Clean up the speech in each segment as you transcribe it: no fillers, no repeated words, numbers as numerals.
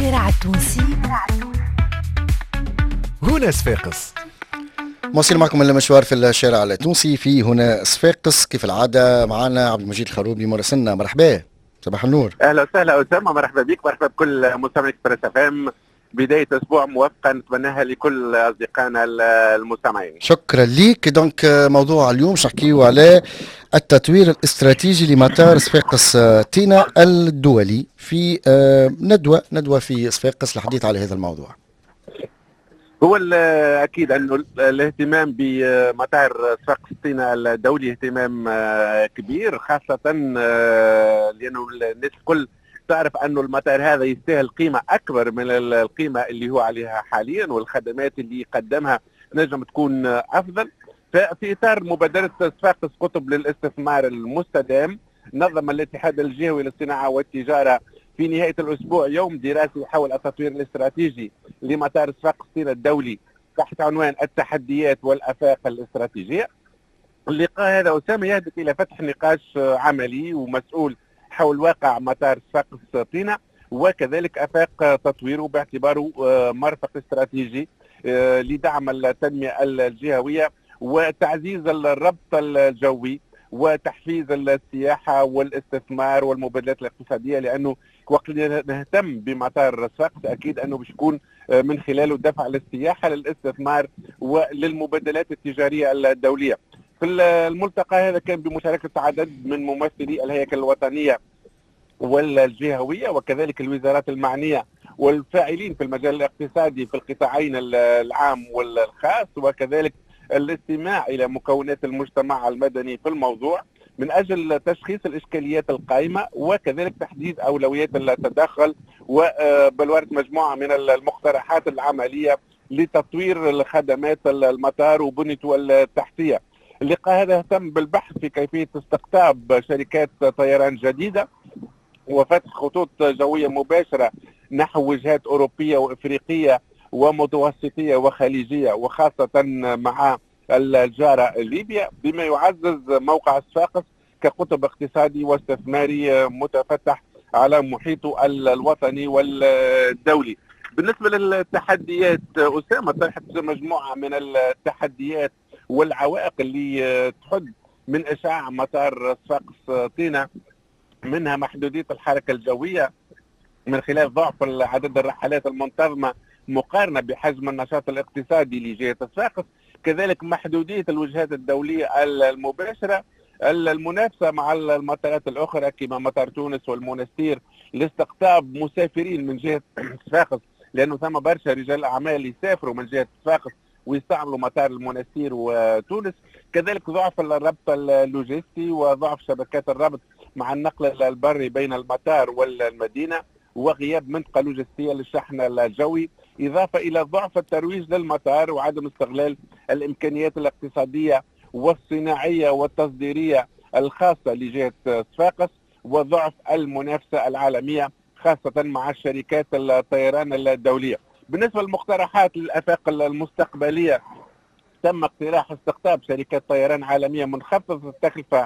الشارع التونسي هنا صفاقس. مواصل معكم المشوار في الشارع التونسي في هنا صفاقس. كيف العادة معنا عبد المجيد الخروبي مراسلنا. مرحبا، صباح النور. اهلا وسهلا اسامه، مرحبا بك، مرحبا بكل مستمعي اكسبريس اف ام. بدايه اسبوع موفقه نتمناها لكل اصدقائنا المستمعين. شكرا ليك. دونك موضوع اليوم باش نحكيو على التطوير الاستراتيجي لمطار صفاقس تينا الدولي في ندوة في صفاقس للحديث على هذا الموضوع. هو اكيد انه الاهتمام بمطار صفاقس تينا الدولي اهتمام كبير، خاصه لانه الناس الكل تعرف انه المطار هذا يستاهل قيمه اكبر من القيمه اللي هو عليها حاليا، والخدمات اللي يقدمها نجم تكون افضل. ففي اطار مبادره صفاقس قطب للاستثمار المستدام، نظم الاتحاد الجهوي للصناعه والتجاره في نهايه الاسبوع يوم دراسي حول التطوير الاستراتيجي لمطار صفاقس تينا الدولي تحت عنوان التحديات والافاق الاستراتيجيه. اللقاء هذا اسامه يهدف الى فتح نقاش عملي ومسؤول حول واقع مطار صفاقس تينا، وكذلك افاق تطويره باعتباره مرفق استراتيجي لدعم التنميه الجهويه وتعزيز الربط الجوي وتحفيز السياحه والاستثمار والمبادلات الاقتصاديه، لانه وقت اللي نهتم بمطار صفاقس اكيد انه باش يكون من خلاله دفع للسياحه للاستثمار وللمبادلات التجاريه الدوليه. في الملتقى هذا كان بمشاركه عدد من ممثلي الهيكل الوطنيه والجهويه وكذلك الوزارات المعنيه والفاعلين في المجال الاقتصادي في القطاعين العام والخاص، وكذلك الاستماع الى مكونات المجتمع المدني في الموضوع من اجل تشخيص الاشكاليات القائمه وكذلك تحديد اولويات التدخل وبلورة مجموعه من المقترحات العمليه لتطوير خدمات المطار وبنيته التحتيه. اللقاء هذا اهتم بالبحث في كيفيه استقطاب شركات طيران جديده وفتح خطوط جويه مباشره نحو وجهات اوروبيه وافريقيه ومتوسطيه وخليجيه، وخاصه مع الجاره ليبيا، بما يعزز موقع صفاقس كقطب اقتصادي واستثماري متفتح على محيطه الوطني والدولي. بالنسبه للتحديات اسامه، طرحت مجموعه من التحديات والعوائق اللي تحد من اشعاع مطار صفاقس تينا، منها محدوديه الحركه الجويه من خلال ضعف عدد الرحلات المنتظمه مقارنه بحجم النشاط الاقتصادي لجهه صفاقس، كذلك محدوديه الوجهات الدوليه المباشره، المنافسه مع المطارات الاخرى كما مطار تونس والمونستير لاستقطاب مسافرين من جهه صفاقس، لانه ثم برشا رجال اعمال يسافروا من جهه صفاقس ويستعملوا مطار المونستير وتونس، كذلك ضعف الربط اللوجستي وضعف شبكات الربط مع النقل البري بين المطار والمدينه وغياب منطقه لوجستيه للشحن الجوي، اضافه الى ضعف الترويج للمطار وعدم استغلال الامكانيات الاقتصاديه والصناعيه والتصديريه الخاصه لجهه صفاقس، وضعف المنافسه العالميه خاصه مع الشركات الطيران الدوليه. بالنسبه للمقترحات للافاق المستقبليه، تم اقتراح استقطاب شركات طيران عالميه منخفضه التكلفه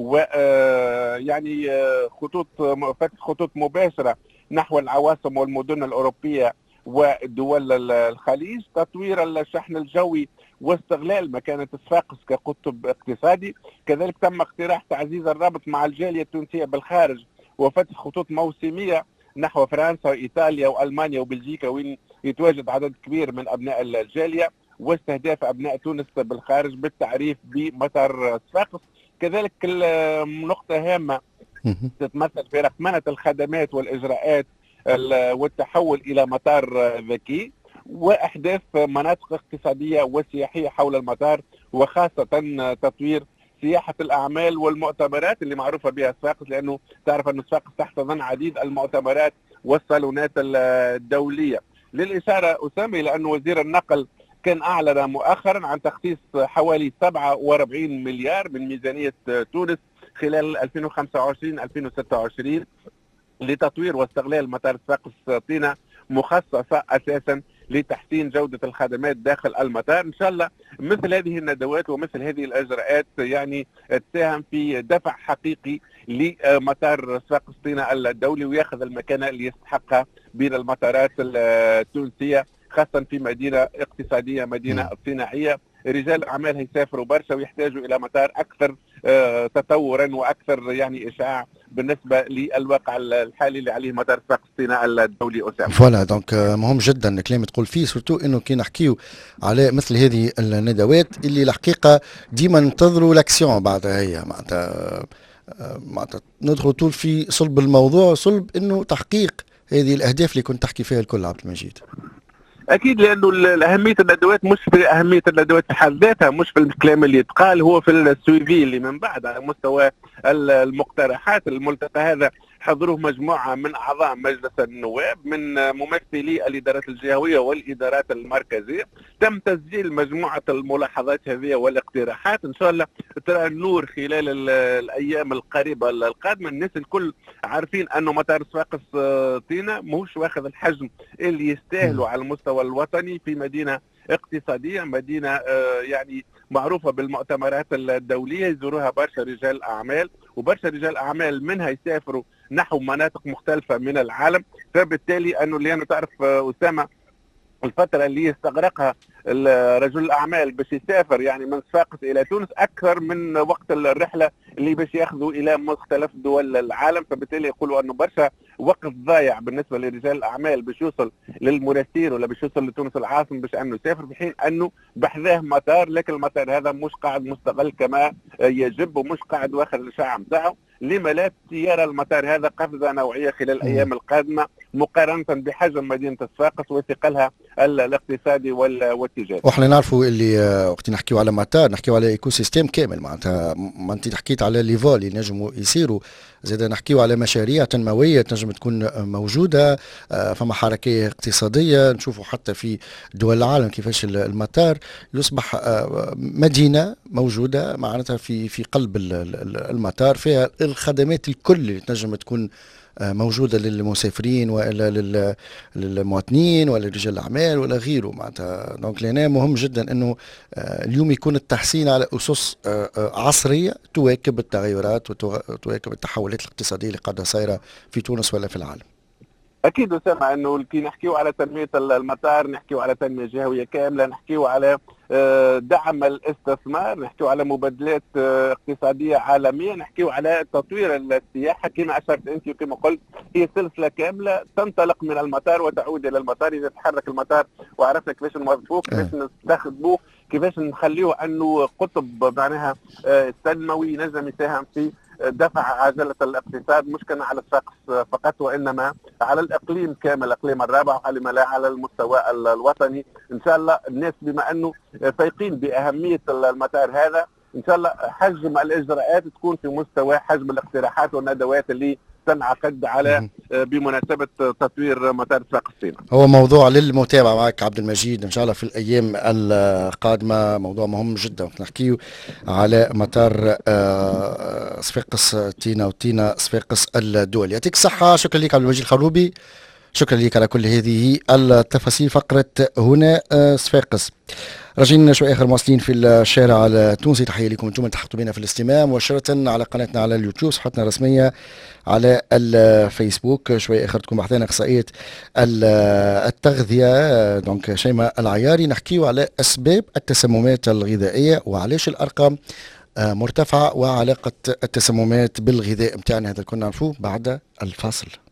ويعني فتح خطوط مباشره نحو العواصم والمدن الاوروبيه ودول الخليج، تطوير الشحن الجوي واستغلال مكانه صفاقس كقطب اقتصادي، كذلك تم اقتراح تعزيز الربط مع الجاليه التونسيه بالخارج وفتح خطوط موسميه نحو فرنسا وايطاليا والمانيا وبلجيكا وين يتواجد عدد كبير من ابناء الجاليه، واستهداف ابناء تونس بالخارج بالتعريف بمطار صفاقس. كذلك نقطه هامه تتمثل في رقمنه الخدمات والاجراءات والتحول الى مطار ذكي واحداث مناطق اقتصاديه وسياحيه حول المطار، وخاصه تطوير سياحه الاعمال والمؤتمرات اللي معروفه بها صفاقس، لانه تعرف ان صفاقس تحتضن عديد المؤتمرات والصالونات الدوليه. للاشاره اسامه الى ان وزير النقل كان اعلن مؤخرا عن تخصيص حوالي 47 مليار من ميزانيه تونس خلال 2025-2026 لتطوير واستغلال مطار صفاقس تينا، مخصصه اساسا لتحسين جودة الخدمات داخل المطار. إن شاء الله مثل هذه الندوات ومثل هذه الإجراءات يعني تساهم في دفع حقيقي لمطار صفاقس طينة الدولي، ويأخذ المكانة اللي يستحقها بين المطارات التونسية، خاصة في مدينة اقتصادية، مدينة صناعية. رجال الأعمال هيسافروا برشا ويحتاجوا إلى مطار أكثر تطورا وأكثر يعني إشعاع بالنسبة للواقع الحالي اللي عليه مطار صفاقس طينة الدولي أسامة. فوالا دونك مهم جدا الكلام تقول فيه، سورتو انه كي نحكيو على مثل هذه الندوات اللي الحقيقه ديما ننتظروا لاكسيون بعدها، هي معناتها ندخلوا طول في صلب الموضوع، صلب انه تحقيق هذه الاهداف اللي كنت تحكي فيها الكل عبد المجيد. اكيد، لانه اهميه الندوات مش في اهميه الندوات في حد ذاتها، مش في الكلام اللي يتقال، هو في السويفي اللي من بعد على مستوى المقترحات. الملتقى هذا حضروه مجموعه من اعضاء مجلس النواب من ممثلي الادارات الجهويه والادارات المركزيه. تم تسجيل مجموعه الملاحظات هذه والاقتراحات، ان شاء الله ترى النور خلال الايام القريبه القادمه. الناس الكل عارفين انه مطار صفاقس طينة ماهوش واخذ الحجم اللي يستاهلوا على المستوى الوطني في مدينه اقتصاديه، مدينه يعني معروفه بالمؤتمرات الدوليه يزوروها برشا رجال اعمال، وبرشا رجال اعمال منها يسافروا نحو مناطق مختلفه من العالم. فبالتالي انه اللي انا تعرف اسامه الفتره اللي يستغرقها رجل الاعمال باش يسافر يعني من صفاقس الى تونس اكثر من وقت الرحله اللي باش ياخذوا الى مختلف دول العالم. فبالتالي يقولوا انه برشا وقت ضايع بالنسبه لرجال الاعمال باش يوصل للمراسيل ولا باش يوصل لتونس العاصمه باش انه يسافر، في حين انه بحذاه مطار، لكن المطار هذا مش قاعد مستغل كما يجب ومش قاعد واخذ الاشعاع نتاعو. لما لا يرى المطار هذا قفزه نوعيه خلال الايام القادمه مقارنه بحجم مدينه صفاقس وثقلها الاقتصادي والتجاري. واحنا نعرفوا اللي وقت نحكيو على مطار نحكيو على ايكو سيستيم كامل، معناتها ما انت حكيت على لي فول اللي نجموا يصيروا، زاد نحكيو على مشاريع تنمويه تنجم تكون موجوده، فما حركيه اقتصاديه. نشوفوا حتى في دول العالم كيفاش المطار يصبح مدينه موجوده معناتها في قلب المطار، فيها الخدمات الكل اللي تنجم تكون موجوده للمسافرين والا للمواطنين ولا رجال الاعمال ولا غيره معناتها. دونك لهنا مهم جدا انه اليوم يكون التحسين على اسس عصريه تواكب التغيرات وتواكب التحولات الاقتصاديه اللي قاعده صايره في تونس ولا في العالم. اكيد اسامه انه كي نحكيو على تنميه المطار نحكيو على تنميه جهويه كامله، نحكيو على دعم الاستثمار، نحكيو على مبادلات اقتصاديه عالميه، نحكيو على تطوير السياحه كما اشرت انت وكما قلت. هي سلسله كامله تنطلق من المطار وتعود الى المطار. اذا تحرك المطار وعرفنا كيفاش نوظفوه، كيفاش نستخدموه، كيفاش نخليه انه قطب معناها تنموي نجم يساهم في دفع عجلة الاقتصاد، مش كان على صفاقس فقط وإنما على الإقليم كامل، الإقليم الرابع على المستوى الوطني. إن شاء الله الناس بما أنه فايقين بأهمية المطار هذا، إن شاء الله حجم الإجراءات تكون في مستوى حجم الاقتراحات والندوات اللي تنعقد على بمناسبة تطوير مطار صفاقس طينة. هو موضوع للمتابعة معك عبد المجيد إن شاء الله في الأيام القادمة، موضوع مهم جدا. نحكيه على مطار صفاقس طينة وطينة صفاقس الدولي. يعطيك الصحة، شكرا لك عبد المجيد الخروبي، شكرا لك على كل هذه التفاصيل. فقرة هنا صفاقس. راجعين شوي اخر مواصلين في الشارع التونسي. تحيه لكم انتم التحقتوا بنا في الاستماع مباشره على قناتنا على اليوتيوب، صفحتنا الرسميه على الفيسبوك. شوي اخر تكون بحثنا اخصائيه التغذيه دونك شيماء العياري، نحكيو على اسباب التسممات الغذائيه وعلاش الارقام مرتفعه وعلاقه التسممات بالغذاء نتاعنا. هذا كنا نعرفوه بعد الفاصل.